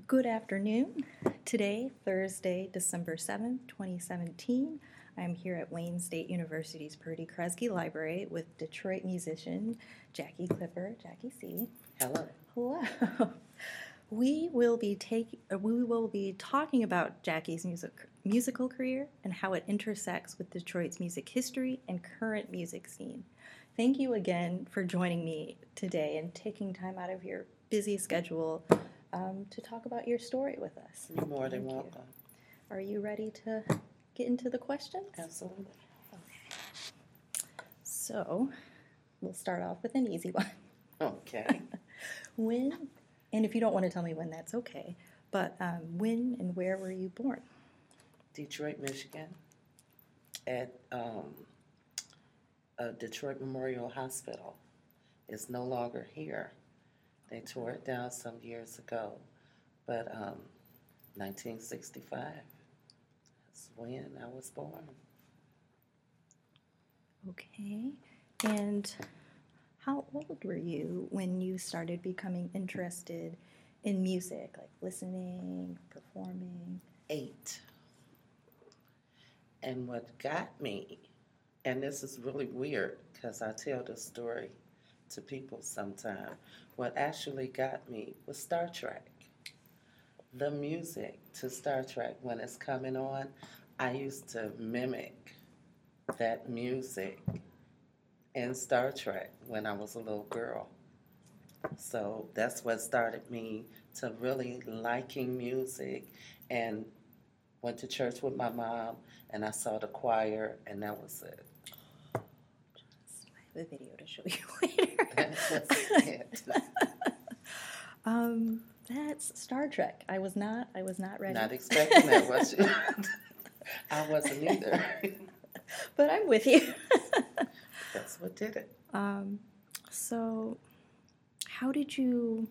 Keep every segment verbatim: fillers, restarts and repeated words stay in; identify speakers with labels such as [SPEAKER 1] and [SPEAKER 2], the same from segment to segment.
[SPEAKER 1] Good afternoon. Today, Thursday, December seventh, twenty seventeen, I'm here at Wayne State University's Purdy Kresge Library with Detroit musician Jackie Clipper. Jackie C.
[SPEAKER 2] Hello.
[SPEAKER 1] Hello. We will be take, we will be talking about Jackie's music, musical career and how it intersects with Detroit's music history and current music scene. Thank you again for joining me today and taking time out of your busy schedule um, to talk about your story with us.
[SPEAKER 2] You're more than
[SPEAKER 1] Thank
[SPEAKER 2] welcome.
[SPEAKER 1] you. Are you ready to get into the questions?
[SPEAKER 2] Absolutely.
[SPEAKER 1] Okay. So, we'll start off with an easy one.
[SPEAKER 2] Okay.
[SPEAKER 1] When, and if you don't want to tell me when, that's okay, but um, when and where were you born?
[SPEAKER 2] Detroit, Michigan, at um, uh, Detroit Memorial Hospital. It's no longer here. They tore it down some years ago, but um, nineteen sixty-five is when I was born.
[SPEAKER 1] Okay, and how old were you when you started becoming interested in music, like listening, performing?
[SPEAKER 2] Eight. And what got me, and this is really weird because I tell this story to people sometime, what actually got me was Star Trek. The music to Star Trek, when it's coming on, I used to mimic that music in Star Trek when I was a little girl. So that's what started me to really liking music, and went to church with my mom, and I saw the choir, and that was it.
[SPEAKER 1] I have a video to show you later.
[SPEAKER 2] That's it.
[SPEAKER 1] um, that's Star Trek. I was not. I was not ready.
[SPEAKER 2] Not expecting that, was you? I wasn't either.
[SPEAKER 1] But I'm with you.
[SPEAKER 2] That's what did it.
[SPEAKER 1] Um, so, how did you?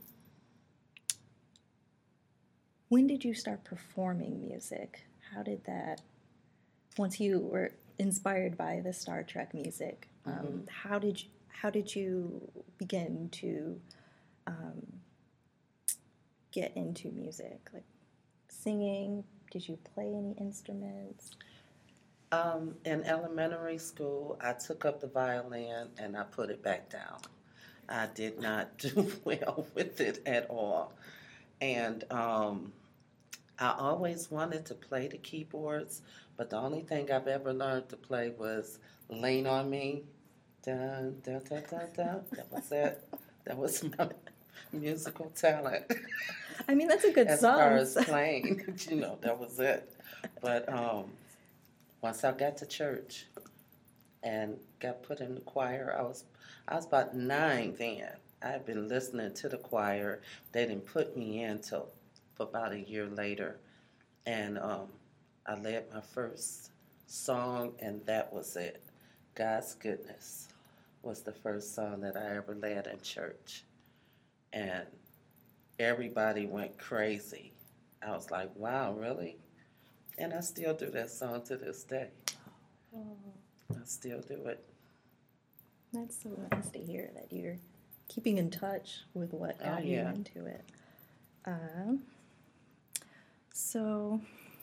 [SPEAKER 1] When did you start performing music? How did that? Once you were inspired by the Star Trek music, um,
[SPEAKER 2] Mm-hmm.
[SPEAKER 1] how did you, how did you begin to um, get into music? Like singing? Did you play any instruments?
[SPEAKER 2] Um, in elementary school, I took up the violin and I put it back down. I did not do well with it at all. And um, I always wanted to play the keyboards, but the only thing I've ever learned to play was Lean on Me. Dun, dun, dun, dun, dun. That was it. That was my musical talent.
[SPEAKER 1] I mean, that's a good
[SPEAKER 2] as
[SPEAKER 1] song.
[SPEAKER 2] As far as playing, you know, that was it. But um, once I got to church and got put in the choir, I was I was about nine then. I had been listening to the choir. They didn't put me in till about a year later. And um, I led my first song, and that was it. God's Goodness was the first song that I ever led in church. And everybody went crazy. I was like, wow, really? And I still do that song to this day.
[SPEAKER 1] Oh,
[SPEAKER 2] I still do it.
[SPEAKER 1] that's so nice to hear that you're keeping in touch with what got
[SPEAKER 2] Oh, yeah.
[SPEAKER 1] you into it. Um, so,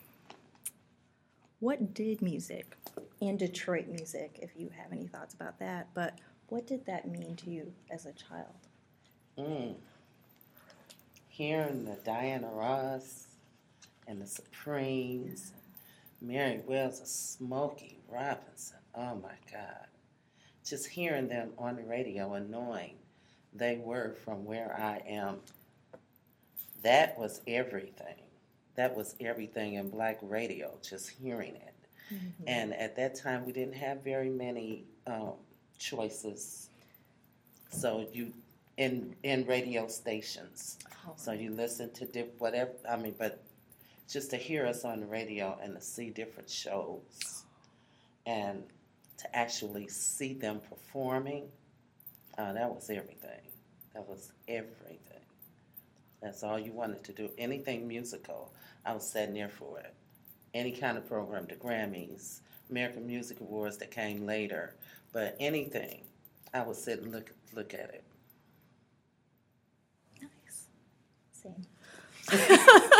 [SPEAKER 1] what did music and Detroit music, if you have any thoughts about that, but what did that mean to you as a child?
[SPEAKER 2] Mm. Hearing the Diana Ross and the Supremes, Mary Wells and Smokey Robinson, oh my God. Just hearing them on the radio and knowing they were from where I am, that was everything. That was everything in black radio, just hearing it. Mm-hmm. And at that time, we didn't have very many um, choices. So you, in in radio stations, oh. So you listen to diff- whatever, I mean, but just to hear us on the radio and to see different shows and to actually see them performing, uh, that was everything. That was everything. That's all you wanted to do. Anything musical, I was sitting there for it. Any kind of program, the Grammys, American Music Awards that came later, but anything, I would sit and look look at it.
[SPEAKER 1] Nice. Same.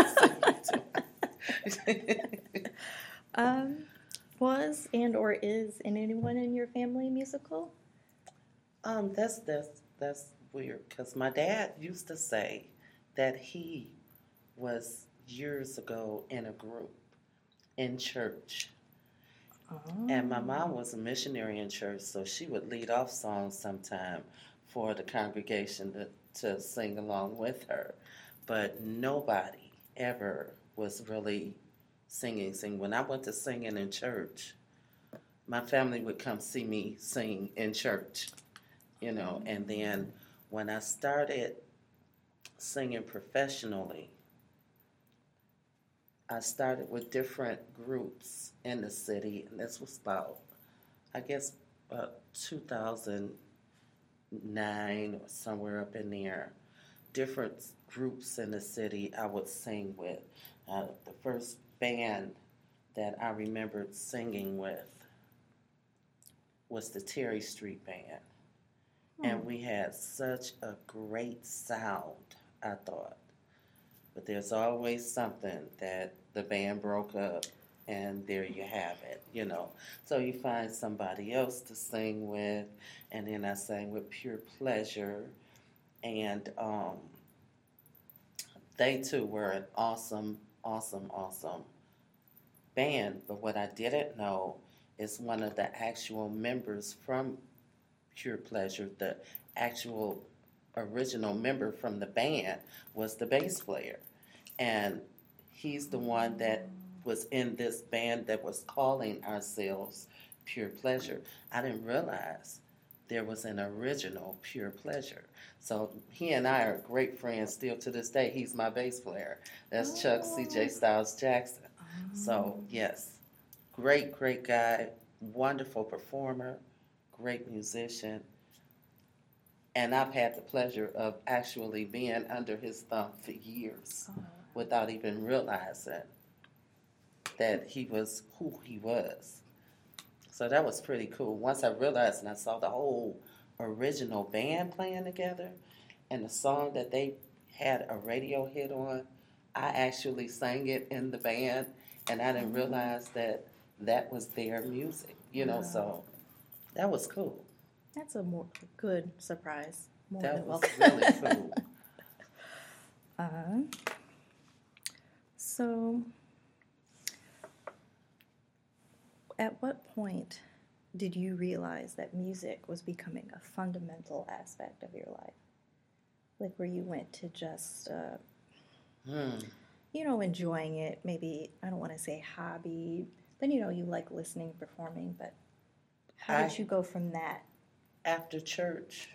[SPEAKER 1] um, was and or is anyone in your family musical?
[SPEAKER 2] um, that's that's that's weird because my dad used to say that he was years ago in a group in church.
[SPEAKER 1] Oh.
[SPEAKER 2] And my mom was a missionary in church, so she would lead off songs sometime for the congregation to, to sing along with her. But nobody ever was really singing, sing. When I went to singing in church, my family would come see me sing in church, you know. And then when I started singing professionally, I started with different groups in the city, and this was about, I guess, about two thousand nine or somewhere up in there. Different groups in the city I would sing with. Uh, the first band that I remembered singing with was the Terry Street Band. Hmm. And we had such a great sound, I thought. But there's always something that the band broke up, and there you have it, you know. So you find somebody else to sing with, and then I sang with Pure Pleasure, and um, they too were an awesome, awesome, awesome band. But what I didn't know is one of the actual members from Pure Pleasure, the actual original member from the band, was the bass player. And he's the one that was in this band that was calling ourselves Pure Pleasure. I didn't realize there was an original Pure Pleasure. So he and I are great friends still to this day. He's my bass player. That's oh. Chuck C J Styles Jackson. Oh. So, yes, great, great guy, wonderful performer, great musician. And I've had the pleasure of actually being under his thumb for years oh. without even realizing that he was who he was. So that was pretty cool. Once I realized and I saw the whole original band playing together and the song that they had a radio hit on, I actually sang it in the band, and I didn't realize that that was their music, you know, wow. So that was cool.
[SPEAKER 1] That's a more good surprise. More
[SPEAKER 2] that
[SPEAKER 1] than
[SPEAKER 2] was
[SPEAKER 1] welcome.
[SPEAKER 2] really cool.
[SPEAKER 1] uh, so, at what point did you realize that music was becoming a fundamental aspect of your life? Like where you went to just, uh,
[SPEAKER 2] hmm.
[SPEAKER 1] you know, enjoying it, maybe, I don't want to say hobby, then, you know, you like listening, performing, but how did I, you go from that?
[SPEAKER 2] After church,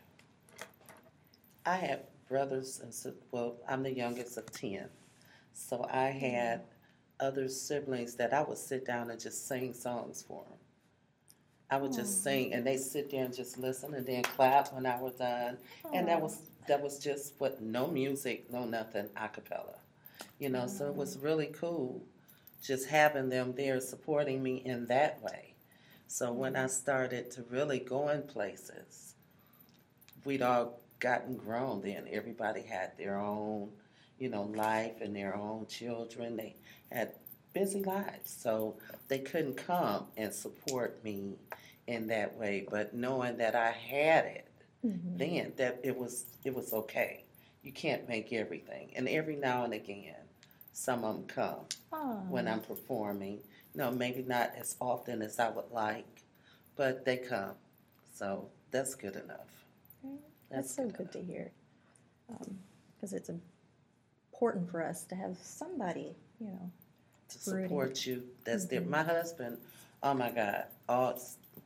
[SPEAKER 2] I had brothers and sisters. Well, I'm the youngest of ten. So I had other siblings that I would sit down and just sing songs for them. I would just Aww. sing, and they sit there and just listen and then clap when I was done. Aww. And that was that was just what, no music, no nothing, a cappella. You know, Aww. So it was really cool just having them there supporting me in that way. So when I started to really go in places, we'd all gotten grown then. Everybody had their own, you know, life and their own children. They had busy lives, so they couldn't come and support me in that way. But knowing that I had it, mm-hmm. then that it was it was okay. You can't make everything, and every now and again, some of them come Aww. When I'm performing. No, maybe not as often as I would like, but they come. So that's good enough.
[SPEAKER 1] That's, that's so good, good to hear, because um, it's important for us to have somebody, you know,
[SPEAKER 2] to support rooting. You. That's mm-hmm. there. My husband, oh my God, all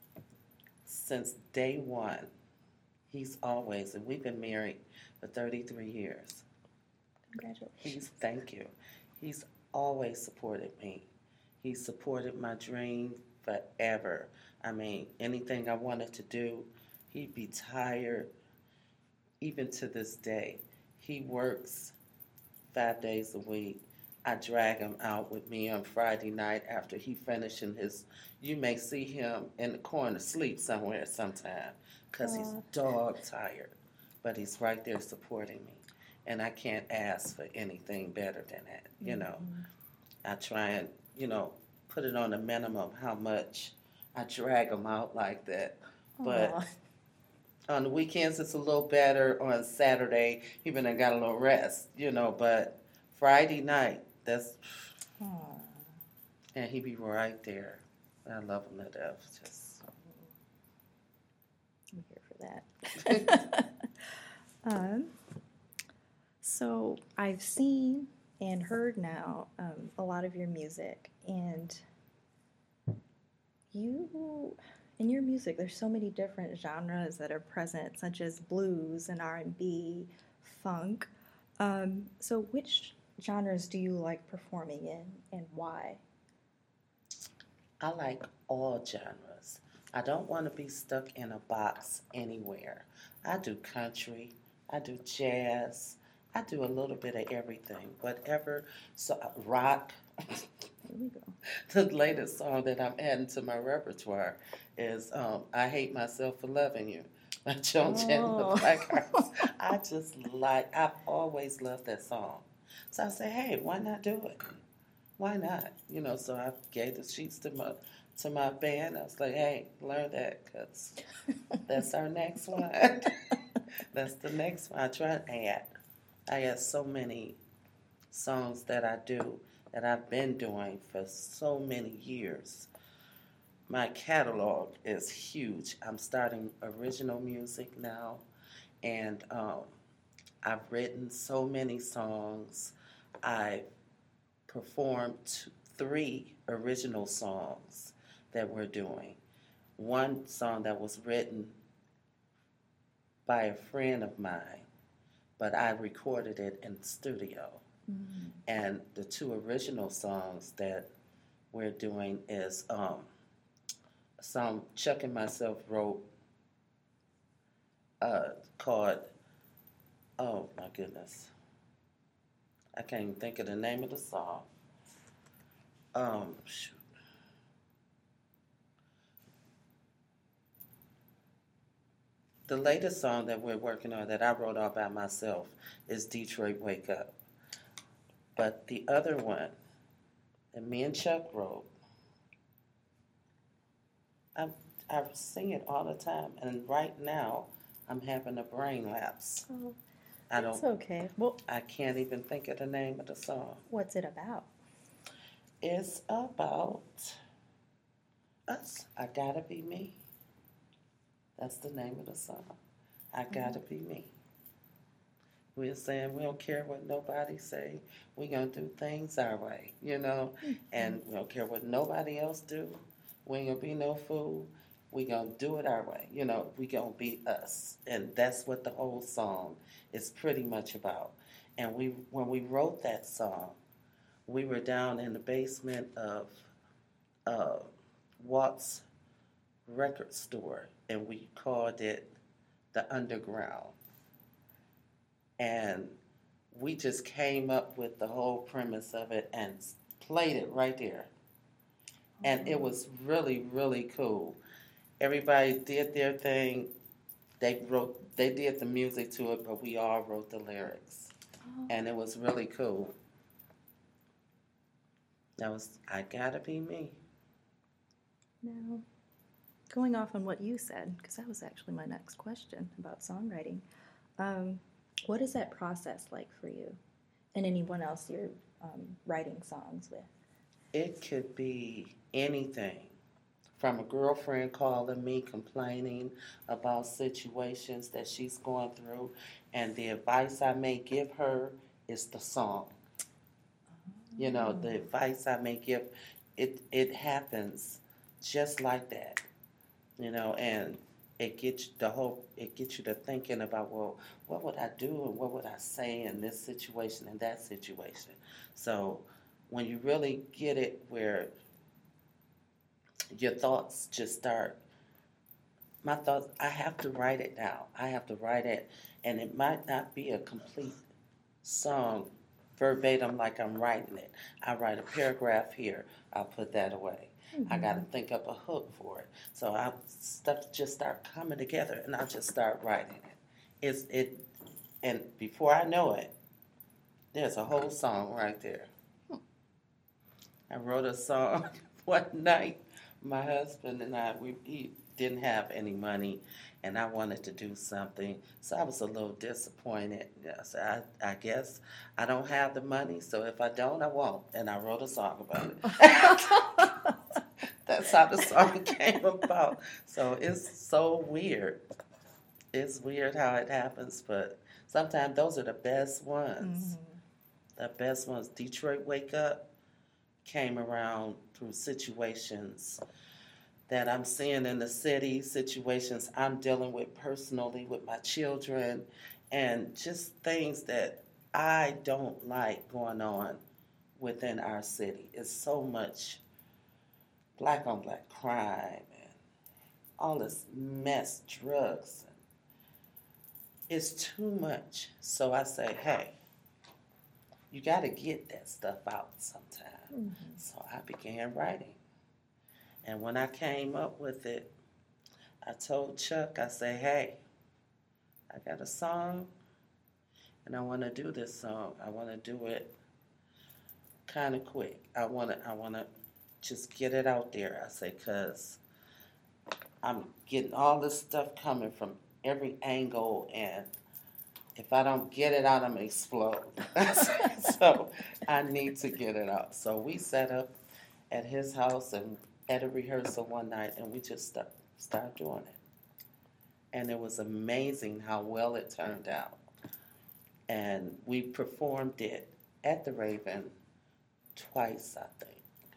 [SPEAKER 2] since day one, he's always, and we've been married for thirty-three years.
[SPEAKER 1] Congratulations.
[SPEAKER 2] He's, thank you. He's always supported me. He supported my dream forever. I mean, anything I wanted to do, he'd be tired. Even to this day, he works five days a week. I drag him out with me on Friday night after he finishing his, you may see him in the corner asleep somewhere sometime because he's dog tired. But he's right there supporting me. And I can't ask for anything better than that, you know. I try and, you know, put it on a minimum how much I drag them out like that. But
[SPEAKER 1] Aw.
[SPEAKER 2] on the weekends, it's a little better. On Saturday, even I got a little rest, you know. But Friday night, that's,
[SPEAKER 1] Aw.
[SPEAKER 2] and he be right there. I love him to death. Just
[SPEAKER 1] I'm here for that. um, so I've seen and heard now um, a lot of your music, and you, in your music, there's so many different genres that are present, such as blues and R and B, funk. Um, so which genres do you like performing in, and why?
[SPEAKER 2] I like all genres. I don't want to be stuck in a box anywhere. I do country, I do jazz, I do a little bit of everything. Whatever, so rock.
[SPEAKER 1] Here we go.
[SPEAKER 2] The latest song that I'm adding to my repertoire is um, "I Hate Myself for Loving You" by Joan Jett and the
[SPEAKER 1] Oh.
[SPEAKER 2] Blackhearts. I just like. I've always loved that song, so I said, "Hey, why not do it? Why not?" You know. So I gave the sheets to my to my band. I was like, "Hey, learn that, cause that's our next one. That's the next one." I try to add. I have so many songs that I do that I've been doing for so many years. My catalog is huge. I'm starting original music now, and um, I've written so many songs. I performed t- three original songs that we're doing. One song that was written by a friend of mine, but I recorded it in the studio.
[SPEAKER 1] Mm.
[SPEAKER 2] And the two original songs that we're doing is um, a song Chuck and myself wrote uh, called, oh my goodness, I can't even think of the name of the song. Um, shoot. The latest song that we're working on that I wrote all by myself is Detroit Wake Up. But the other one that me and Chuck wrote, I I sing it all the time, and right now I'm having a brain lapse.
[SPEAKER 1] Oh,
[SPEAKER 2] I
[SPEAKER 1] that's
[SPEAKER 2] don't.
[SPEAKER 1] okay. Well,
[SPEAKER 2] I can't even think of the name of the song.
[SPEAKER 1] what's it about?
[SPEAKER 2] It's about us. I gotta be me. That's the name of the song. I gotta be me. We're saying we don't care what nobody say. We're gonna do things our way, you know, and we don't care what nobody else do. We ain't gonna be no fool. We gonna do it our way, you know. We gonna be us, and that's what the whole song is pretty much about. And we, when we wrote that song, we were down in the basement of uh, Walt's record store, and we called it the Underground. And we just came up with the whole premise of it and played it right there. And it was really, really cool. Everybody did their thing. They wrote, they did the music to it, but we all wrote the lyrics.
[SPEAKER 1] Oh.
[SPEAKER 2] And it was really cool. That was, I gotta be me.
[SPEAKER 1] Now, going off on what you said, because that was actually my next question about songwriting. Um, what is that process like for you and anyone else you're um, writing songs with?
[SPEAKER 2] It could be anything from a girlfriend calling me complaining about situations that she's going through, and the advice I may give her is the song. You know, the advice I may give, it it happens just like that. You know, and it gets the whole it gets you to thinking about, well, what would I do and what would I say in this situation and that situation. So when you really get it where your thoughts just start, my thoughts, I have to write it down. I have to write it, and it might not be a complete song verbatim like I'm writing it. I write a paragraph here, I'll put that away.
[SPEAKER 1] Mm-hmm.
[SPEAKER 2] I got to think up a hook for it. So I stuff just start coming together, and I just start writing it. It's it, and before I know it, there's a whole song right there. I wrote a song one night. My husband and I, we he didn't have any money, and I wanted to do something, so I was a little disappointed. Yeah, so I, I guess I don't have the money, so if I don't, I won't. And I wrote a song about it. That's how the song came about. So it's so weird. It's weird how it happens, but sometimes those are the best ones. Mm-hmm. The best ones. Detroit Wake Up came around through situations that I'm seeing in the city, situations I'm dealing with personally with my children, and just things that I don't like going on within our city. It's so much black on black crime and all this mess, drugs. It's too much. So I say, hey, you got to get that stuff out sometime. Mm-hmm. So I began writing. And when I came up with it, I told Chuck, I said, hey, I got a song, and I want to do this song. I want to do it kind of quick. I want to I want to just get it out there. I say, because I'm getting all this stuff coming from every angle, and if I don't get it out, I'm going to explode. So I need to get it out. So we set up at his house and at a rehearsal one night, and we just st- started doing it. And it was amazing how well it turned out. And we performed it at the Raven twice, I think,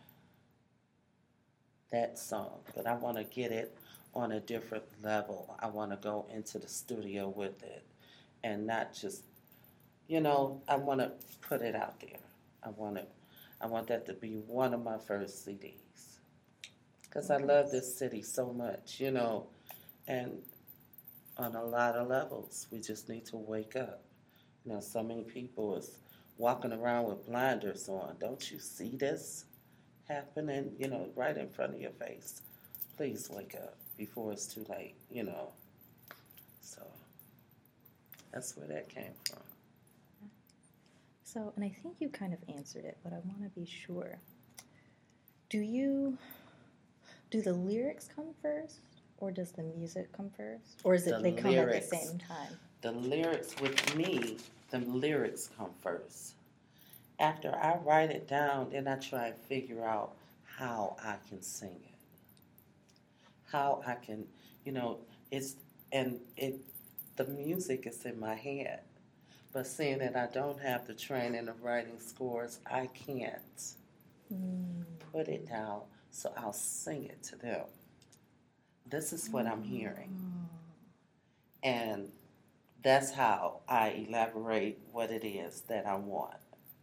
[SPEAKER 2] that song. But I want to get it on a different level. I want to go into the studio with it and not just, you know, I want to put it out there. I want to, I want that to be one of my first C Ds. Because I love this city so much, you know, and on a lot of levels, we just need to wake up. You know, so many people is walking around with blinders on. Don't you see this happening, you know, right in front of your face? Please wake up before it's too late, you know. So that's where that came from.
[SPEAKER 1] So, and I think you kind of answered it, but I want to be sure. Do you... Do the lyrics come first, or does the music come first? Or is it the they come lyrics, at the same time?
[SPEAKER 2] The lyrics, with me, the lyrics come first. After I write it down, then I try and figure out how I can sing it. How I can, you know, it's, and it, the music is in my head. But seeing that I don't have the training of writing scores, I can't mm. put it down. So I'll sing it to them. This is what I'm hearing. And that's how I elaborate what it is that I want.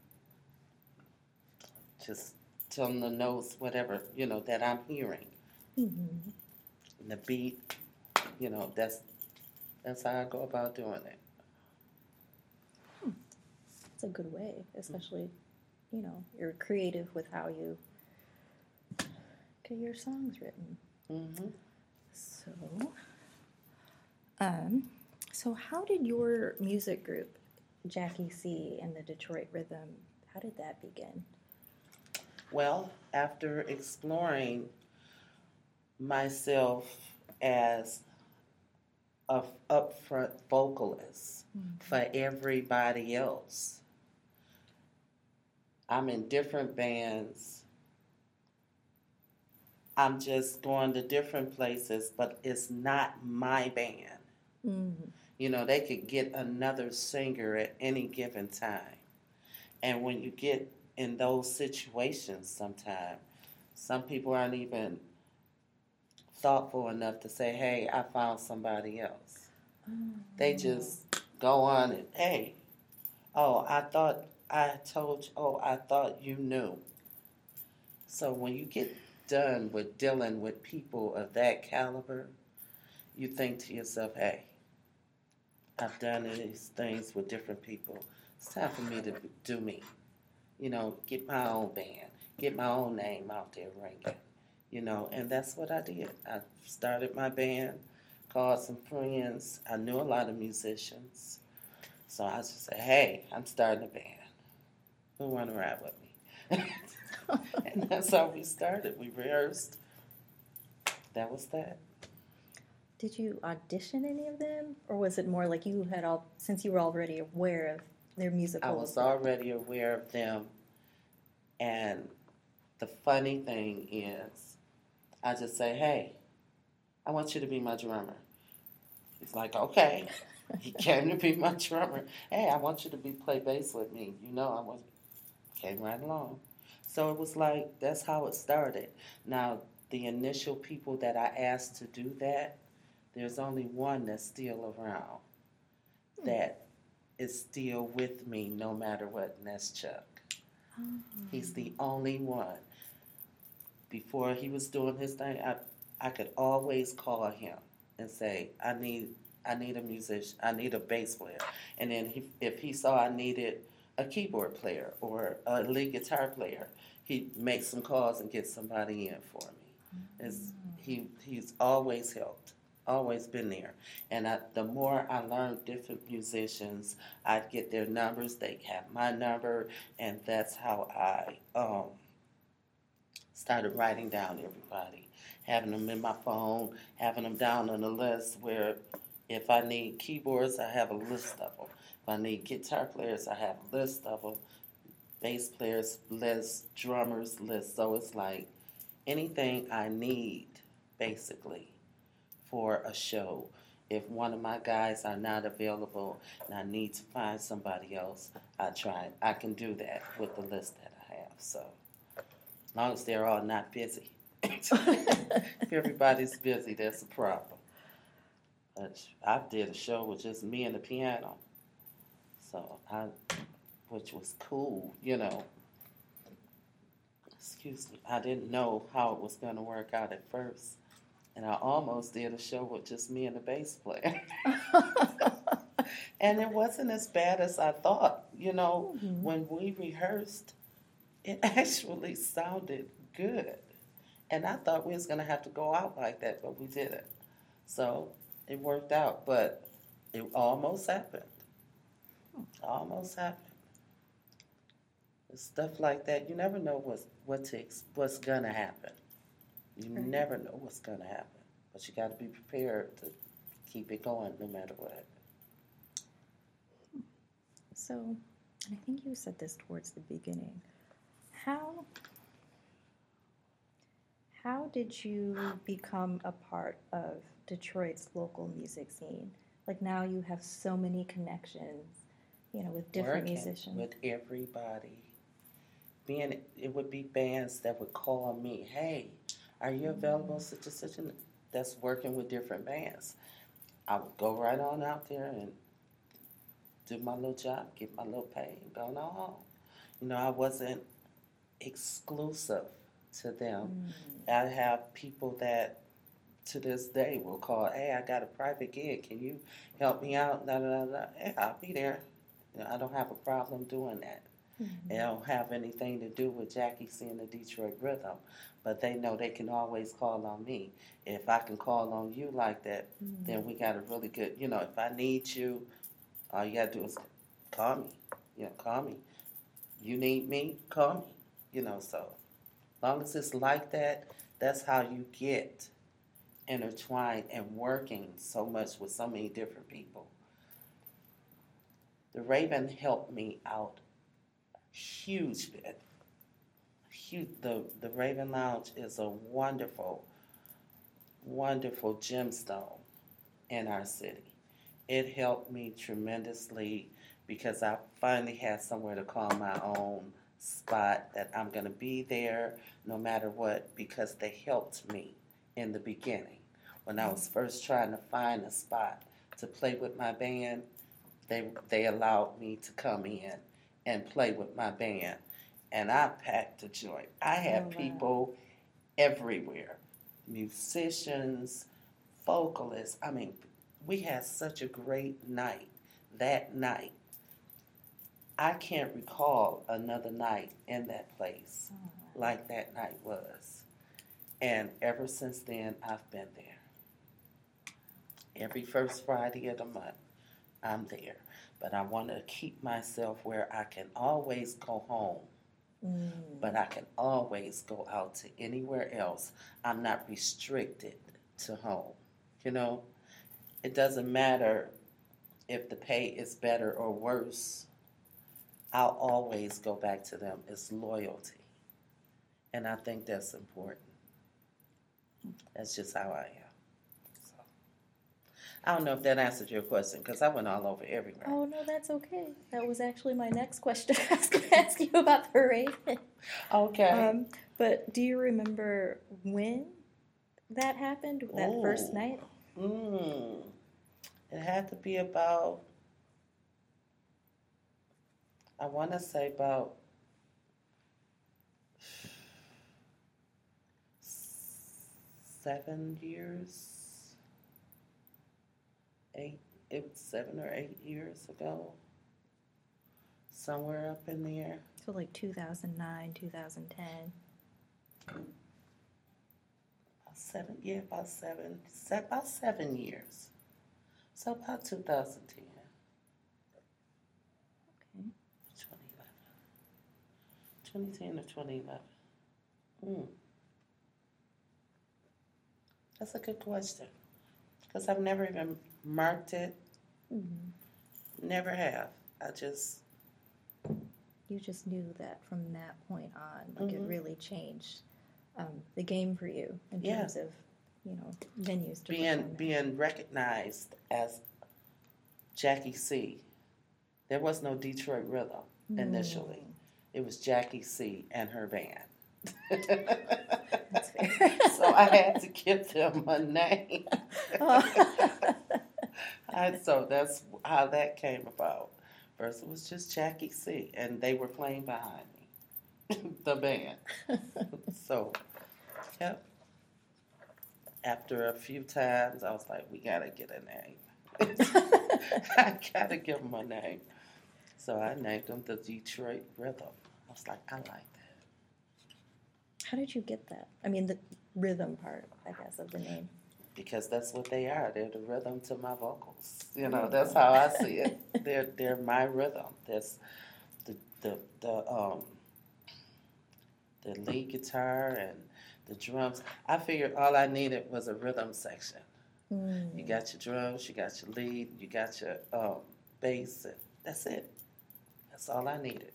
[SPEAKER 2] Just tell them the notes, whatever, you know, that I'm hearing. Mm-hmm. And the beat, you know, that's that's how I go about doing it.
[SPEAKER 1] Hmm. That's a good way, especially, you know, you're creative with how you get your songs written. Mm-hmm. So, um, so how did your music group, Jackie C and the Detroit Rhythm, how did that begin?
[SPEAKER 2] Well, after exploring myself as a upfront vocalist mm-hmm. for everybody else, I'm in different bands. I'm just going to different places, but it's not my band. Mm-hmm. You know, they could get another singer at any given time. And when you get in those situations sometimes, some people aren't even thoughtful enough to say, hey, I found somebody else. Mm-hmm. They just go on and, hey, oh, I thought I told you, oh, I thought you knew. So when you get done with dealing with people of that caliber, you think to yourself, hey, I've done these things with different people. It's time for me to do me. You know, get my own band, get my own name out there ringing. You know, and that's what I did. I started my band, called some friends. I knew a lot of musicians. So I just said, hey, I'm starting a band. Who want to ride with me? And that's how we started. We rehearsed. That was that.
[SPEAKER 1] Did you audition any of them, or was it more like you had all, since you were already aware of their musical?
[SPEAKER 2] I was already aware of them, and the funny thing is, I just say, "Hey, I want you to be my drummer." He's like, "Okay." He came to be my drummer. "Hey, I want you to be play bass with me." You know, I was came right along. So it was like that's how it started. Now, the initial people that I asked to do that, there's only one that's still around that is still with me no matter what, and that's Chuck. Oh. He's the only one. Before he was doing his thing, I I could always call him and say, I need I need a musician, I need a bass player. And then he, if he saw I needed a keyboard player or a lead guitar player, he'd make some calls and get somebody in for me. It's, he he's always helped. Always been there. And I, the more I learned different musicians, I'd get their numbers, they have my number, and that's how I um, started writing down everybody, having them in my phone, having them down on a list where if I need keyboards, I have a list of them. If I need guitar players, I have a list of them. Bass players list, drummers list. So it's like anything I need, basically, for a show. If one of my guys are not available and I need to find somebody else, I try. I can do that with the list that I have. So as long as they're all not busy. If everybody's busy, that's a problem. But I did a show with just me and the piano. So I, which was cool, you know. Excuse me. I didn't know how it was going to work out at first. And I almost did a show with just me and the bass player. And it wasn't as bad as I thought. You know, mm-hmm. When we rehearsed, it actually sounded good. And I thought we was going to have to go out like that, but we didn't. So it worked out, but it almost happened. Almost happened. Stuff like that, you never know what's, what to, what's going to happen. You right. never know what's going to happen. But you got to be prepared to keep it going no matter what.
[SPEAKER 1] So, and I think you said this towards the beginning. How how did you become a part of Detroit's local music scene? Like now you have so many connections, you know, with different
[SPEAKER 2] Working
[SPEAKER 1] musicians.
[SPEAKER 2] With everybody. Being, it would be bands that would call me, hey, are you available, such and such? And that's working with different bands. I would go right on out there and do my little job, get my little pay, and go on home. You know, I wasn't exclusive to them. Mm. I have people that to this day will call, hey, I got a private gig. Can you help me out? Da, da, da, da. Hey, I'll be there. You know, I don't have a problem doing that. Mm-hmm. It don't have anything to do with Jackie seeing the Detroit Rhythm, but they know they can always call on me. If I can call on you like that, mm-hmm. then we got a really good, you know, if I need you, all you got to do is call me. You know, call me. You need me, call me. You know, so as long as it's like that, that's how you get intertwined and working so much with so many different people. The Raven helped me out huge bit. Huge, the, the Raven Lounge is a wonderful, wonderful gemstone in our city. It helped me tremendously because I finally had somewhere to call my own spot, that I'm going to be there no matter what, because they helped me in the beginning. When I was first trying to find a spot to play with my band, they they allowed me to come in and play with my band. And I packed the joint. I had oh, wow. people everywhere, musicians, vocalists. I mean, we had such a great night that night. I can't recall another night in that place oh, wow. like that night was. And ever since then, I've been there. Every first Friday of the month, I'm there. But I want to keep myself where I can always go home
[SPEAKER 1] Mm.
[SPEAKER 2] But I can always go out to anywhere else. I'm not restricted to home. You know, it doesn't matter if the pay is better or worse. I'll always go back to them. It's loyalty. And I think that's important. That's just how I am. So, I don't know if that answered your question because I went all over everywhere.
[SPEAKER 1] Oh, no, that's okay. That was actually my next question. I was going to ask you about the Raven.
[SPEAKER 2] Okay.
[SPEAKER 1] Um, but do you remember when that happened, that
[SPEAKER 2] Ooh.
[SPEAKER 1] first night?
[SPEAKER 2] Mm. It had to be about, I want to say about seven years, eight, it was seven or eight years ago, somewhere up in there.
[SPEAKER 1] So like two thousand nine, two thousand ten.
[SPEAKER 2] About seven, yeah, about seven, se- about seven years. So about two thousand ten.
[SPEAKER 1] Okay.
[SPEAKER 2] twenty eleven. twenty ten or twenty eleven. Hmm. That's a good question. Because I've never even marked it.
[SPEAKER 1] Mm-hmm.
[SPEAKER 2] Never have. I just.
[SPEAKER 1] You just knew that from that point on, like
[SPEAKER 2] Mm-hmm.
[SPEAKER 1] it really changed um, the game for you in
[SPEAKER 2] Yeah.
[SPEAKER 1] terms of, you know, venues to
[SPEAKER 2] Being,
[SPEAKER 1] perform at.
[SPEAKER 2] being recognized as Jackie C. There was no Detroit Rhythm initially.
[SPEAKER 1] Mm.
[SPEAKER 2] It was Jackie C. and her band.
[SPEAKER 1] That's fair.
[SPEAKER 2] So I had to give them a name. I, so that's how that came about. First it was just Jackie C. and they were playing behind me, the band. So, yep. After a few times, I was like, we gotta get a name. I gotta give them a name. So I named them the Detroit Rhythm. I was like, I like that.
[SPEAKER 1] How did you get that? I mean, the rhythm part, I guess, of the name.
[SPEAKER 2] Because that's what they are. They're the rhythm to my vocals. You know, that's how I see it. They're they're my rhythm. That's the the the um the lead guitar and the drums. I figured all I needed was a rhythm section.
[SPEAKER 1] Mm.
[SPEAKER 2] You got your drums, you got your lead, you got your um, bass, and that's it. That's all I needed.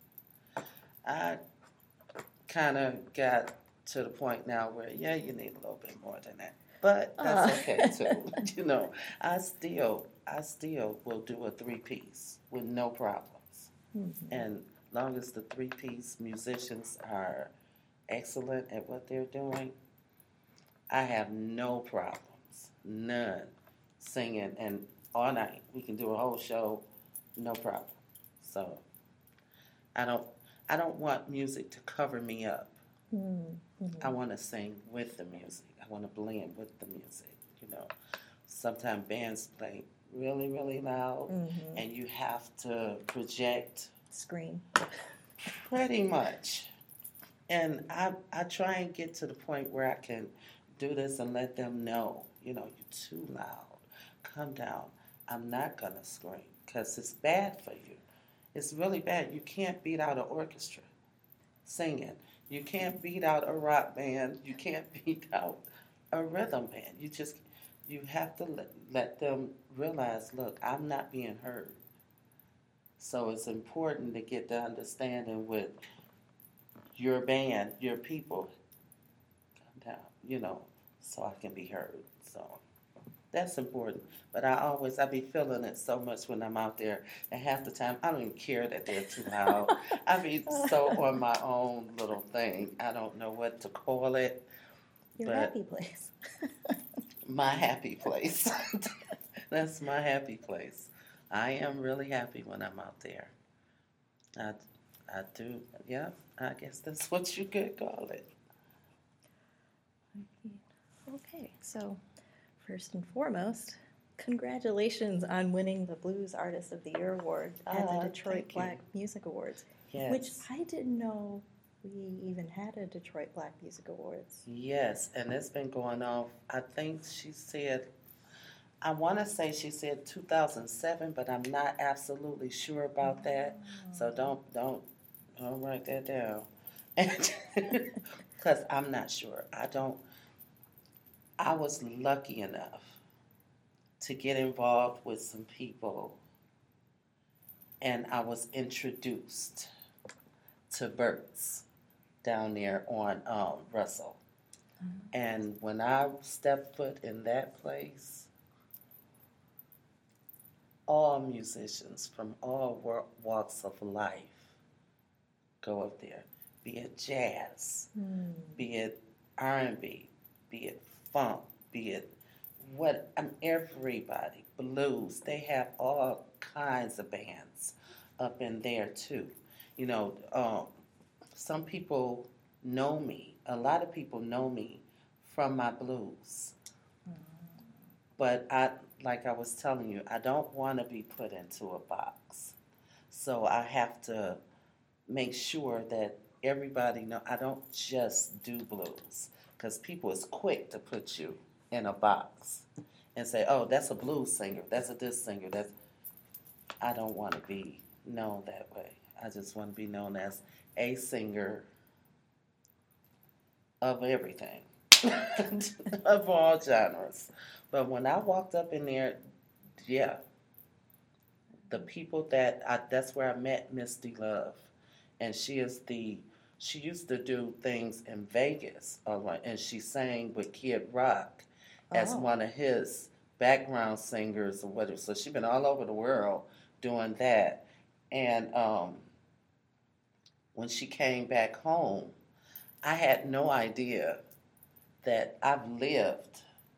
[SPEAKER 2] I kind of got to the point now where, yeah, you need a little bit more than that. But that's
[SPEAKER 1] Uh.
[SPEAKER 2] okay, too. You know, I still, I still will do a three-piece with no problems.
[SPEAKER 1] Mm-hmm.
[SPEAKER 2] And long as the three-piece musicians are excellent at what they're doing, I have no problems, none, singing and all night. We can do a whole show, no problem. So I don't, I don't want music to cover me up.
[SPEAKER 1] Mm-hmm.
[SPEAKER 2] I want to sing with the music. I want to blend with the music. You know, sometimes bands play really, really loud,
[SPEAKER 1] Mm-hmm.
[SPEAKER 2] and you have to project.
[SPEAKER 1] Scream.
[SPEAKER 2] Pretty much. And I I try and get to the point where I can do this and let them know, you know, you're too loud. Come down. I'm not going to scream because it's bad for you. It's really bad. You can't beat out an orchestra singing. You can't beat out a rock band. You can't beat out a rhythm band. You just, you have to let, let them realize, look, I'm not being heard. So it's important to get the understanding with your band, your people, come down, you know, so I can be heard. So that's important. But I always, I be feeling it so much when I'm out there. And half the time, I don't even care that they're too loud. I be so on my own little thing. I don't know what to call it.
[SPEAKER 1] Your
[SPEAKER 2] but
[SPEAKER 1] happy place.
[SPEAKER 2] My happy place. That's my happy place. I am really happy when I'm out there. I, I do, yeah, I guess that's what you could call it.
[SPEAKER 1] Okay, so first and foremost, congratulations on winning the Blues Artist of the Year award at
[SPEAKER 2] Ah,
[SPEAKER 1] the Detroit
[SPEAKER 2] thank you.
[SPEAKER 1] Black Music Awards,
[SPEAKER 2] Yes.
[SPEAKER 1] which I didn't know we even had a Detroit Black Music Awards.
[SPEAKER 2] Yes, and it's been going on, I think she said, I want to say she said two thousand seven, but I'm not absolutely sure about that. So don't, don't, I'll write that down. Because I'm not sure. I don't, I was lucky enough to get involved with some people, and I was introduced to Burt's down there on um, Russell. Mm-hmm. And when I stepped foot in that place, all musicians from all walks of life go up there, be it jazz, mm. be it R and B, be it funk, be it what, um, everybody, blues, they have all kinds of bands up in there too. You know, um, some people know me, a lot of people know me from my blues. Mm. But I, like I was telling you, I don't want to be put into a box. So I have to make sure that everybody know I don't just do blues, because people is quick to put you in a box and say, oh, that's a blues singer, that's a this singer, that's... I don't want to be known that way. I just want to be known as a singer of everything, of all genres. But when I walked up in there, yeah, the people that, I, that's where I met Misty Love. And she is the, she used to do things in Vegas, uh, and she sang with Kid Rock as oh. one of his background singers or whatever. So she's been all over the world doing that. And um, when she came back home, I had no idea that I've lived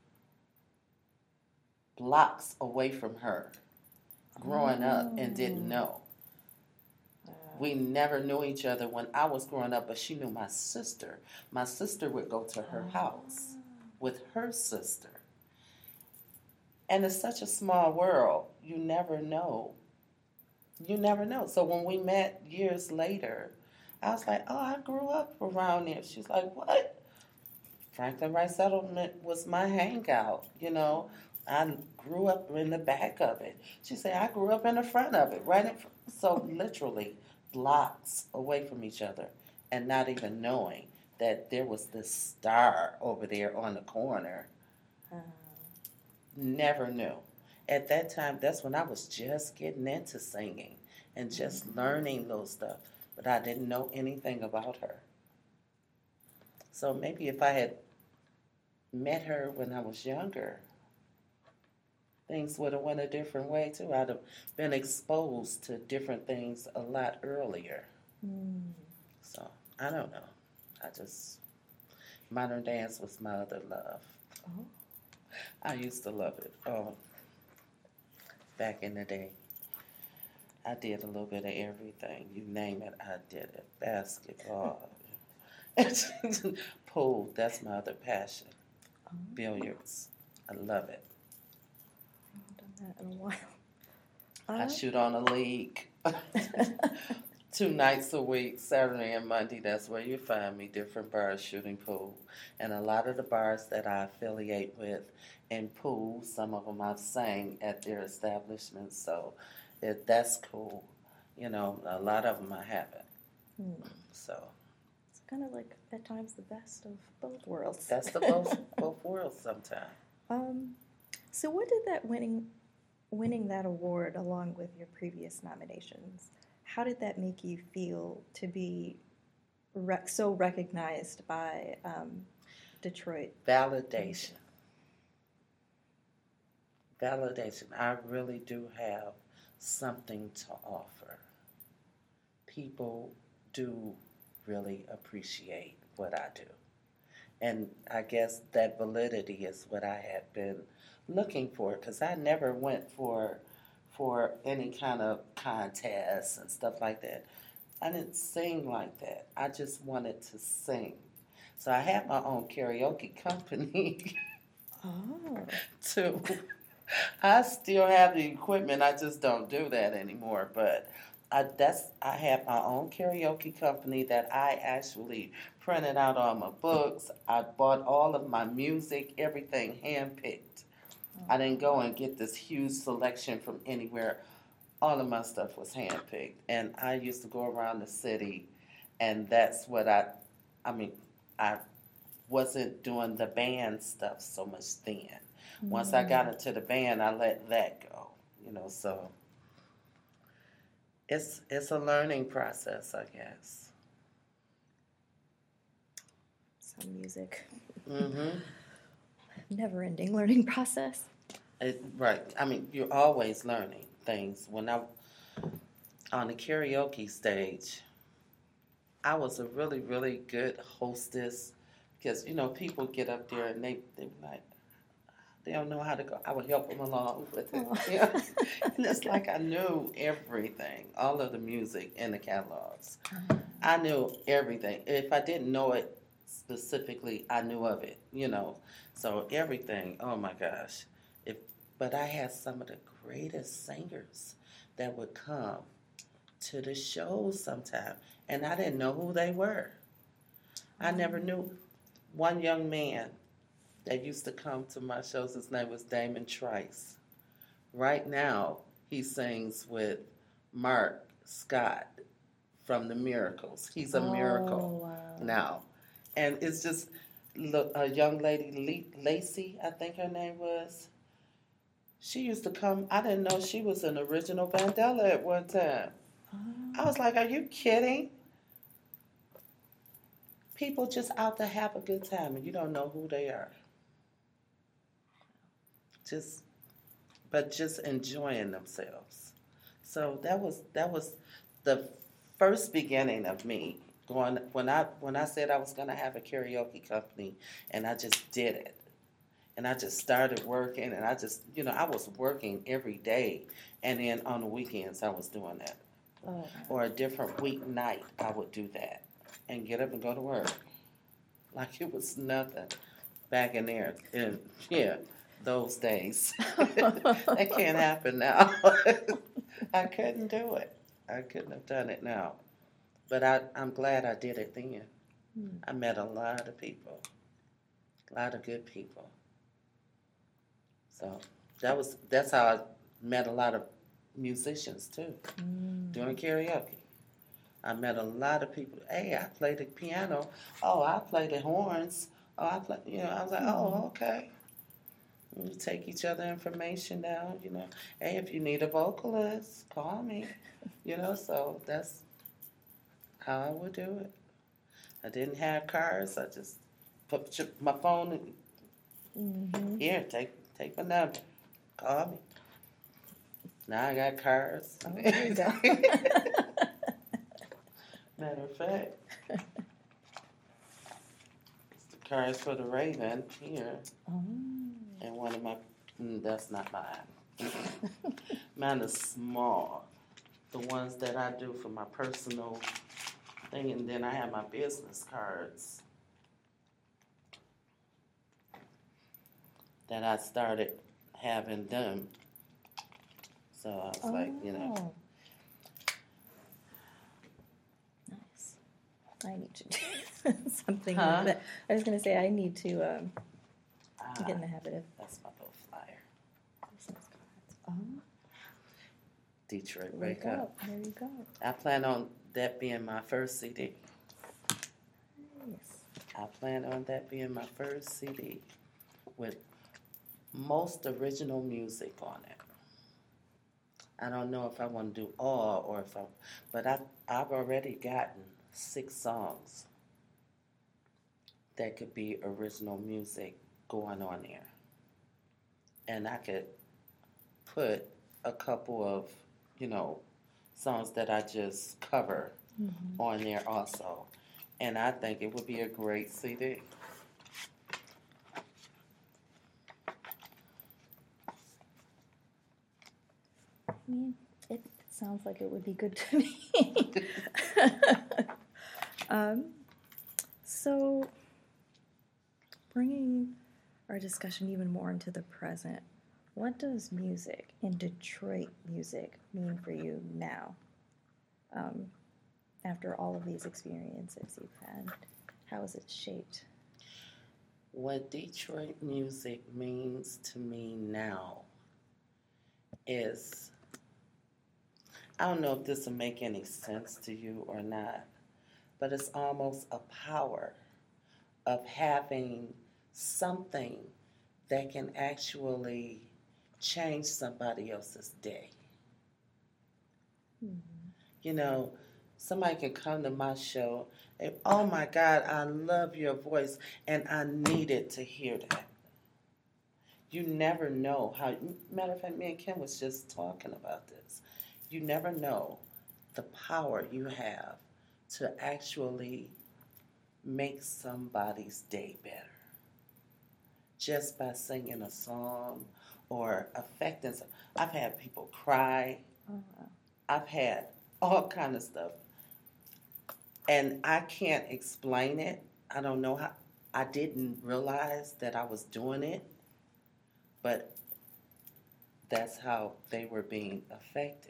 [SPEAKER 2] blocks away from her growing oh. up and didn't know. We never knew each other when I was growing up, but she knew my sister. My sister would go to her house with her sister. And it's such a small world. You never know. You never know. So when we met years later, I was like, oh, I grew up around there. She's like, what? Franklin Rice Settlement was my hangout, you know. I grew up in the back of it. She said, I grew up in the front of it, right in front. So literally blocks away from each other, and not even knowing that there was this star over there on the corner. Uh. Never knew. At that time, that's when I was just getting into singing and just mm-hmm. learning little stuff, but I didn't know anything about her. So maybe if I had met her when I was younger, things would have went a different way too. I'd have been exposed to different things a lot earlier. Mm. So I don't know. I just, modern dance was my other love. Oh. I used to love it. Oh, back in the day, I did a little bit of everything. You name it, I did it. Basketball, pool. That's my other passion. Oh. Billiards. I love it.
[SPEAKER 1] That in a while. Uh,
[SPEAKER 2] I shoot on a league two nights a week, Saturday and Monday. That's where you find me, different bars shooting pool. And a lot of the bars that I affiliate with in pool, some of them I've sang at their establishments, so it, that's cool. You know, a lot of them I haven't. Hmm. So
[SPEAKER 1] it's kind of like at times the best of both worlds.
[SPEAKER 2] That's the both both worlds sometimes.
[SPEAKER 1] Um, so what did that winning winning that award along with your previous nominations, how did that make you feel to be rec- so recognized by um, Detroit?
[SPEAKER 2] Validation. Validation. I really do have something to offer. People do really appreciate what I do. And I guess that validity is what I had been looking for, because I never went for for any kind of contests and stuff like that. I didn't sing like that. I just wanted to sing. So I had my own karaoke company. Oh. Too. I still have the equipment. I just don't do that anymore. But I, that's I have my own karaoke company that I actually printed out all my books. I bought all of my music, everything handpicked. I didn't go and get this huge selection from anywhere. all of my stuff was handpicked, and I used to go around the city, and that's what I, I mean, I wasn't doing the band stuff so much then. Mm. Once I got into the band, I let that go, you know. So it's it's a learning process, I guess.
[SPEAKER 1] Some music.
[SPEAKER 2] Mm-hmm.
[SPEAKER 1] Never-ending learning process.
[SPEAKER 2] It, right. I mean, you're always learning things. When I on the karaoke stage, I was a really, really good hostess because, you know, people get up there and they they like they don't know how to go. I would help them along with it. Oh. You know? And it's like I knew everything, all of the music in the catalogs. Uh-huh. I knew everything. If I didn't know it specifically, I knew of it. You know, so everything. Oh my gosh! If but I had some of the greatest singers that would come to the shows sometime, and I didn't know who they were. I never knew. One young man that used to come to my shows, his name was Damon Trice. Right now, he sings with Mark Scott from The Miracles. He's a
[SPEAKER 1] oh,
[SPEAKER 2] miracle
[SPEAKER 1] wow.
[SPEAKER 2] now. And it's just look, a young lady, Lacey, I think her name was. She used to come. I didn't know she was an original Vandella at one time. Oh. I was like, are you kidding? People just out to have a good time, and you don't know who they are. Just, but just enjoying themselves. So that was that was the first beginning of me going when I when I said I was going to have a karaoke company, and I just did it, and I just started working, and I just you know I was working every day, and then on the weekends I was doing that, oh. Or a different weeknight I would do that, and get up and go to work, like it was nothing, back in there, and yeah. Those days. That can't happen now. I couldn't do it. I couldn't have done it now. But I, I'm glad I did it then. Mm. I met a lot of people, a lot of good people. So that was that's how I met a lot of musicians too, mm. doing karaoke. I met a lot of people. Hey, I played the piano. Oh, I played the horns. Oh, I play. You know, I was like, oh, okay. We take each other information down, you know. Hey, if you need a vocalist, call me. You know, so that's how I would do it. I didn't have cars. I just put my phone in. Mm-hmm. Here, take take my number. Call me. Now I got cars. Oh, there you go. Matter of fact, it's the cars for the Raven here. Oh. And one of my, mm, that's not mine. Mine is small. The ones that I do for my personal thing, and then I have my business cards that I started having them. So I was oh. like, you know.
[SPEAKER 1] Nice. I need to do something
[SPEAKER 2] huh?
[SPEAKER 1] like that. I was going to say, I need to... Um, To get in the habit of.
[SPEAKER 2] That's my little flyer.
[SPEAKER 1] Oh.
[SPEAKER 2] Detroit
[SPEAKER 1] Wake, Wake up. up. There you go.
[SPEAKER 2] I plan on that being my first C D.
[SPEAKER 1] Nice.
[SPEAKER 2] I plan on that being my first C D with most original music on it. I don't know if I want to do all or if I, but I, I've already gotten six songs that could be original music going on there. And I could put a couple of, you know, songs that I just cover mm-hmm. on there also. And I think it would be a great C D.
[SPEAKER 1] I mean, it sounds like it would be good to me. um, so, bringing our discussion even more into the present, what does music and Detroit music mean for you now? Um, after all of these experiences you've had, how is it shaped?
[SPEAKER 2] What Detroit music means to me now is I don't know if this will make any sense to you or not, but it's almost a power of having something that can actually change somebody else's day.
[SPEAKER 1] Mm-hmm.
[SPEAKER 2] You know, somebody can come to my show and, oh my God, I love your voice, and I needed to hear that. You never know how, matter of fact, me and Kim was just talking about this. You never know the power you have to actually make somebody's day better just by singing a song or affecting some. I've had people cry.
[SPEAKER 1] Oh, wow.
[SPEAKER 2] I've had all kind of stuff. And I can't explain it. I don't know how. I didn't realize that I was doing it, but that's how they were being affected.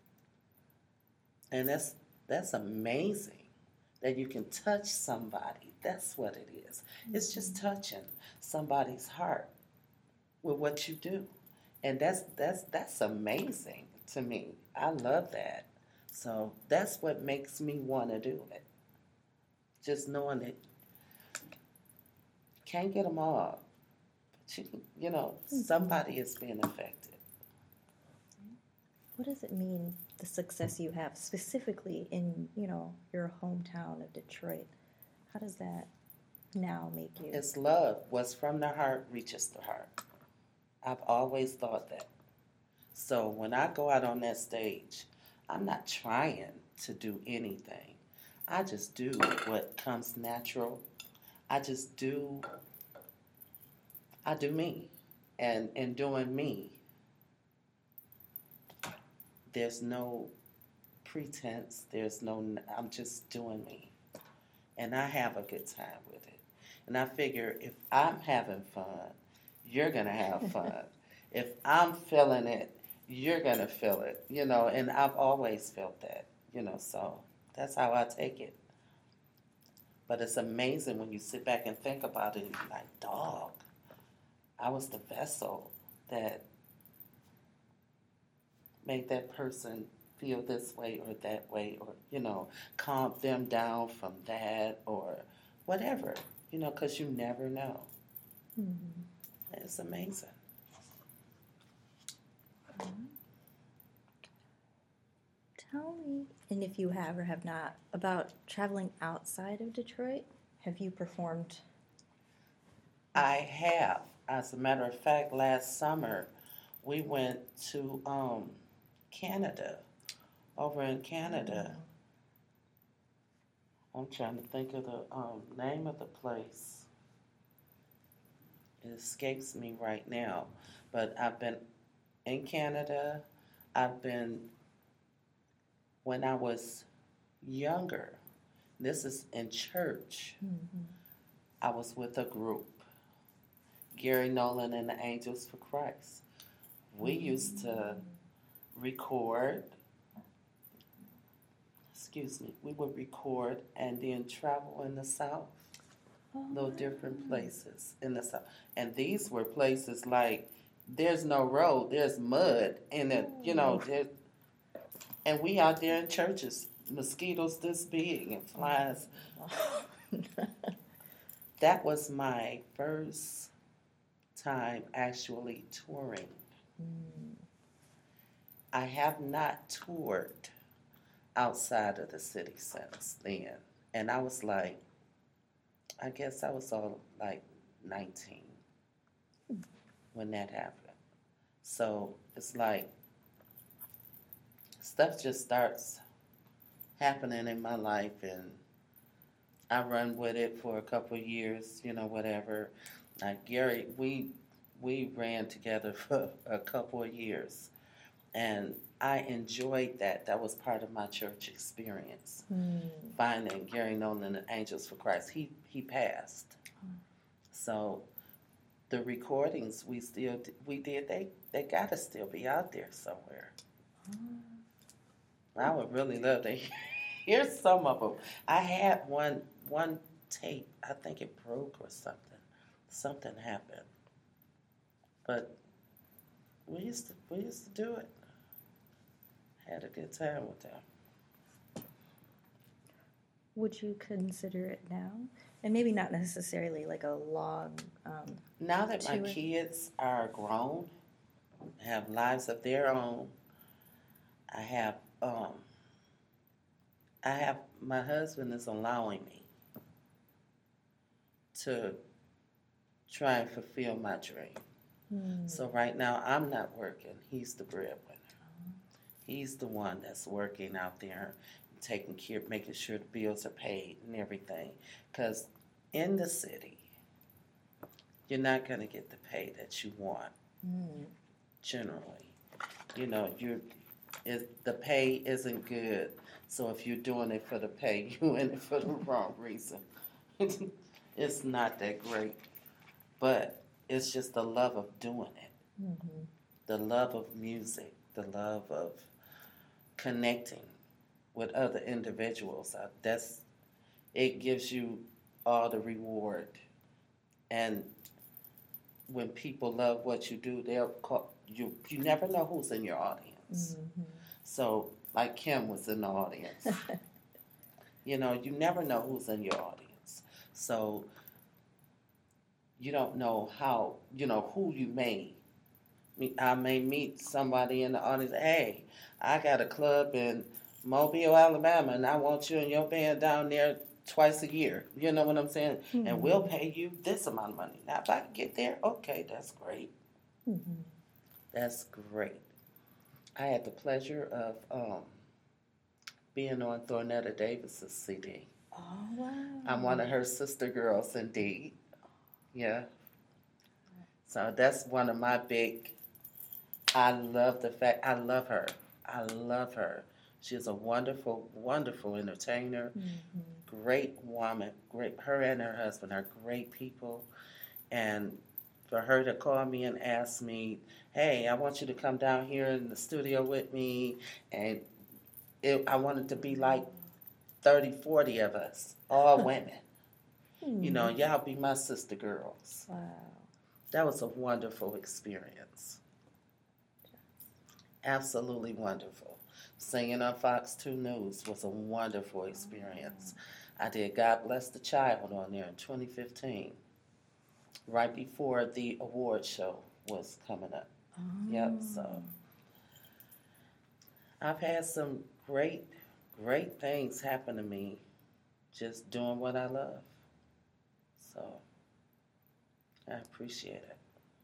[SPEAKER 2] And that's that's amazing that you can touch somebody. That's what it is. Mm-hmm. It's just touching somebody's heart with what you do. And that's that's that's amazing to me. I love that. So that's what makes me want to do it. Just knowing that can't get them all, but you can, you know, mm-hmm. somebody is being affected.
[SPEAKER 1] What does it mean, the success you have specifically in, you know, your hometown of Detroit? How does that now make you?
[SPEAKER 2] It's love. What's from the heart reaches the heart. I've always thought that. So when I go out on that stage, I'm not trying to do anything. I just do what comes natural. I just do, I do me. And in doing me, there's no pretense. There's no, I'm just doing me. And I have a good time with it. And I figure if I'm having fun, you're going to have fun. If I'm feeling it, you're going to feel it, you know, and I've always felt that, you know, so that's how I take it. But it's amazing when you sit back and think about it and you're like, dog, I was the vessel that made that person feel this way or that way, or, you know, calm them down from that or whatever, you know, because you never know. Mm-hmm. It's amazing.
[SPEAKER 1] Mm-hmm. Tell me, and if you have or have not, about traveling outside of Detroit. Have you performed?
[SPEAKER 2] I have. As a matter of fact, last summer we went to um, Canada, over in Canada. I'm trying to think of the um, name of the place. It escapes me right now. But I've been in Canada. I've been, when I was younger, this is in church, mm-hmm. I was with a group, Gary Nolan and the Angels for Christ. We mm-hmm. used to record, excuse me, we would record and then travel in the South, oh, little different places in the South. And these were places like, there's no road, there's mud, and it, you know, there, and we out there in churches, mosquitoes this big and flies. That was my first time actually touring. Mm. I have not toured outside of the city since then. And I was like, I guess I was all like nineteen when that happened. So it's like, stuff just starts happening in my life, and I run with it for a couple of years, you know, whatever. Like Gary, we we ran together for a couple of years, and I enjoyed that. That was part of my church experience. Mm. Finding Gary Nolan and Angels for Christ. He he passed, mm. so the recordings we still we did. They they gotta still be out there somewhere. Mm. I would really love to hear some of them. I had one one tape. I think it broke or something. Something happened. But we used to we used to do it. Had a good time with them.
[SPEAKER 1] Would you consider it now? And maybe not necessarily like a long. Um,
[SPEAKER 2] Now that my
[SPEAKER 1] tour.
[SPEAKER 2] kids are grown, have lives of their own, I have um, I have my husband is allowing me to try and fulfill my dream.
[SPEAKER 1] Hmm.
[SPEAKER 2] So right now I'm not working. He's the breadwinner. He's the one that's working out there, taking care, making sure the bills are paid and everything. Because in the city, you're not going to get the pay that you want.
[SPEAKER 1] Hmm.
[SPEAKER 2] Generally, you know, you're it, the pay isn't good. So if you're doing it for the pay, you're in it for the wrong reason. It's not that great, but it's just the love of doing it,
[SPEAKER 1] Mm-hmm.
[SPEAKER 2] the love of music, the love of connecting with other individuals. Uh, That's it gives you all the reward, and when people love what you do, they'll call you. You never know who's in your audience.
[SPEAKER 1] Mm-hmm.
[SPEAKER 2] So, like Kim was in the audience. You know, you never know who's in your audience. So, you don't know how, you know, who you may meet. I may meet somebody in the audience. Hey, I got a club in Mobile, Alabama, and I want you and your band down there twice a year. You know what I'm saying?
[SPEAKER 1] Mm-hmm.
[SPEAKER 2] And we'll pay you this amount of money. Now, if I can get there, okay, that's great.
[SPEAKER 1] Mm-hmm.
[SPEAKER 2] That's great. I had the pleasure of um, being on Thornetta Davis's C D.
[SPEAKER 1] Oh, wow.
[SPEAKER 2] I'm one of her sister girls, indeed. Yeah. So that's one of my big. I love the fact. I love her. I love her. She's a wonderful, wonderful entertainer.
[SPEAKER 1] Mm-hmm.
[SPEAKER 2] Great woman. Great. Her and her husband are great people, and for her to call me and ask me, "Hey, I want you to come down here in the studio with me," and it, I wanted to be like thirty, forty of us, all women.
[SPEAKER 1] Mm-hmm.
[SPEAKER 2] You know, y'all be my sister girls.
[SPEAKER 1] Wow.
[SPEAKER 2] That was a wonderful experience. Absolutely wonderful. Singing on Fox two News was a wonderful experience. I did God Bless the Child on there in twenty fifteen, right before the award show was coming up.
[SPEAKER 1] Oh.
[SPEAKER 2] Yep, so I've had some great, great things happen to me just doing what I love. So I appreciate it.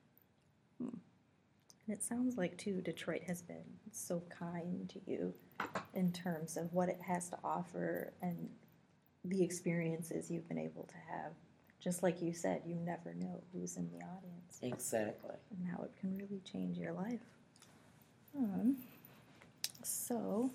[SPEAKER 1] And it sounds like, too, Detroit has been so kind to you in terms of what it has to offer and the experiences you've been able to have. Just like you said, you never know who's in the audience
[SPEAKER 2] Exactly.
[SPEAKER 1] and how it can really change your life. Um, so,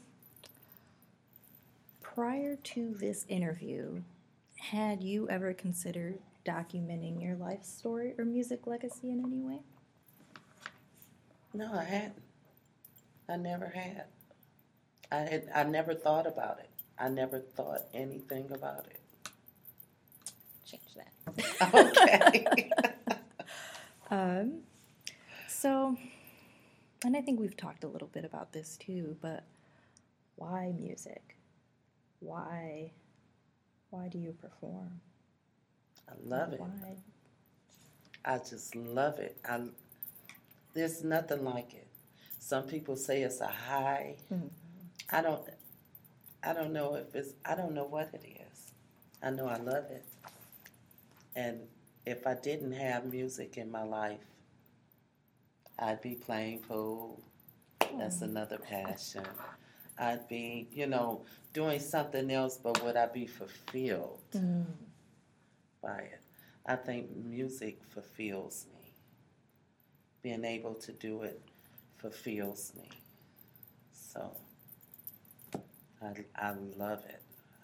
[SPEAKER 1] prior to this interview, had you ever considered documenting your life story or music legacy in any way?
[SPEAKER 2] No, I hadn't. I never had. I had. I never thought about it. I never thought anything about it.
[SPEAKER 1] Change that.
[SPEAKER 2] Okay.
[SPEAKER 1] um, so, and I think we've talked a little bit about this too, but why music? Why, why do you perform?
[SPEAKER 2] I love it.
[SPEAKER 1] Why?
[SPEAKER 2] I just love it. I. There's nothing like it. Some people say it's a high.
[SPEAKER 1] Mm-hmm.
[SPEAKER 2] I don't. I don't know if it's. I don't know what it is. I know I love it. And if I didn't have music in my life, I'd be playing pool. That's another passion. I'd be, you know, doing something else, but would I be fulfilled
[SPEAKER 1] Mm.
[SPEAKER 2] by it? I think music fulfills me. Being able to do it fulfills me. So I, I love it.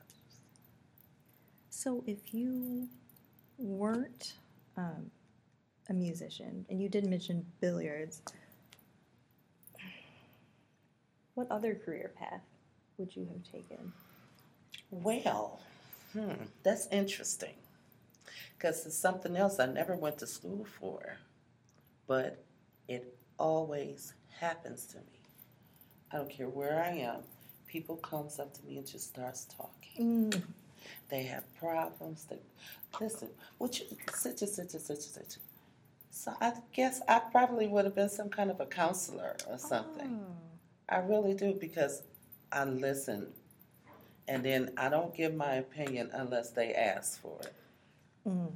[SPEAKER 1] So, if you weren't um, a musician, and you did mention billiards, what other career path would you have taken?
[SPEAKER 2] Well, hmm, that's interesting. Because it's something else I never went to school for. But it always happens to me. I don't care where I am. People comes up to me and just starts talking.
[SPEAKER 1] Mm.
[SPEAKER 2] They have problems. They listen. What you such and such and such and such. So I guess I probably would have been some kind of a counselor or something.
[SPEAKER 1] Oh.
[SPEAKER 2] I really do because I listen, and then I don't give my opinion unless they ask for it.
[SPEAKER 1] Mm.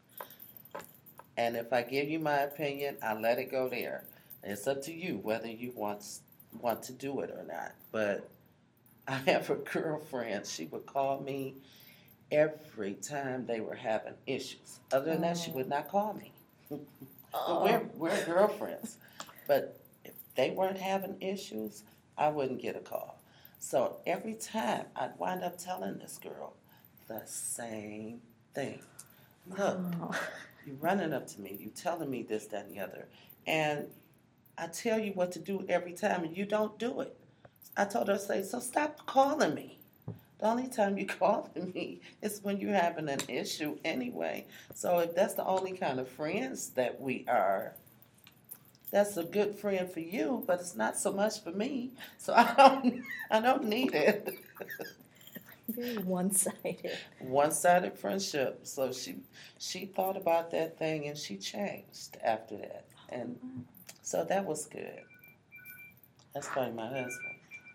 [SPEAKER 2] And if I give you my opinion, I let it go there. It's up to you whether you want want to do it or not. But I have a girlfriend. She would call me every time they were having issues. Other than that, she would not call me. But we're we're girlfriends. But if they weren't having issues, I wouldn't get a call. So every time I'd wind up telling this girl the same thing. Look,
[SPEAKER 1] Oh.
[SPEAKER 2] you're running up to me, you telling me this, that, and the other. And I tell you what to do every time, and you don't do it. I told her, say, so stop calling me. The only time you call me is when you're having an issue anyway. So if that's the only kind of friends that we are, that's a good friend for you, but it's not so much for me. So I don't, I don't need it.
[SPEAKER 1] Very one-sided.
[SPEAKER 2] One-sided friendship. So she, she thought about that thing and she changed after that, and so that was good. That's probably my husband.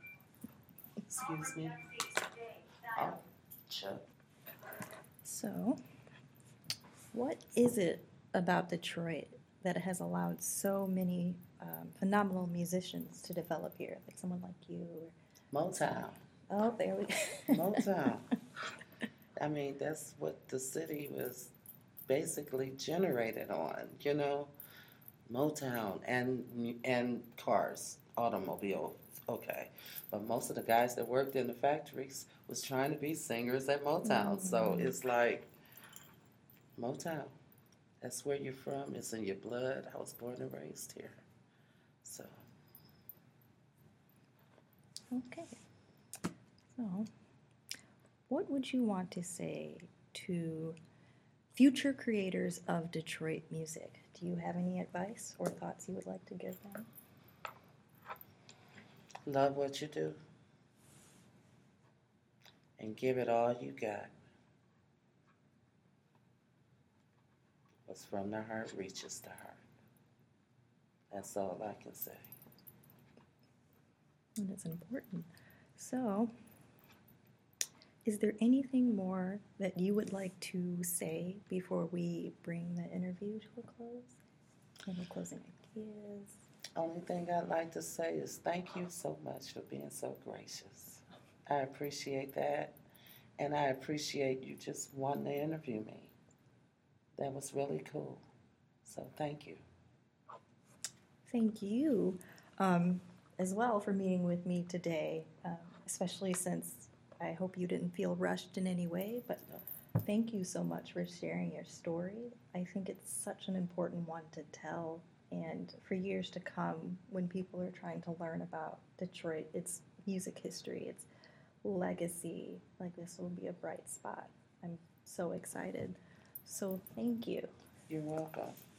[SPEAKER 2] Excuse me. Oh, Chuck.
[SPEAKER 1] So, what is it about Detroit that has allowed so many um, phenomenal musicians to develop here? Like someone like you? Or...
[SPEAKER 2] Motown.
[SPEAKER 1] Oh, there we go.
[SPEAKER 2] Motown. I mean, that's what the city was basically generated on, you know? Motown and and cars, automobile, okay. But most of the guys that worked in the factories was trying to be singers at Motown. Mm-hmm. So it's like, Motown, that's where you're from. It's in your blood. I was born and raised here. So.
[SPEAKER 1] Okay. So, what would you want to say to future creators of Detroit music? Do you have any advice or thoughts you would like to give them?
[SPEAKER 2] Love what you do. And give it all you got. What's from the heart reaches the heart. That's all I can say.
[SPEAKER 1] And it's important. So, is there anything more that you would like to say before we bring the interview to a close? Any closing ideas?
[SPEAKER 2] Only thing I'd like to say is thank you so much for being so gracious. I appreciate that. And I appreciate you just wanting to interview me. That was really cool. So thank you.
[SPEAKER 1] Thank you um, as well for meeting with me today, um, especially since I hope you didn't feel rushed in any way, but thank you so much for sharing your story. I think it's such an important one to tell, and for years to come, when people are trying to learn about Detroit, its music history, its legacy, like this will be a bright spot. I'm so excited. So thank you.
[SPEAKER 2] You're welcome.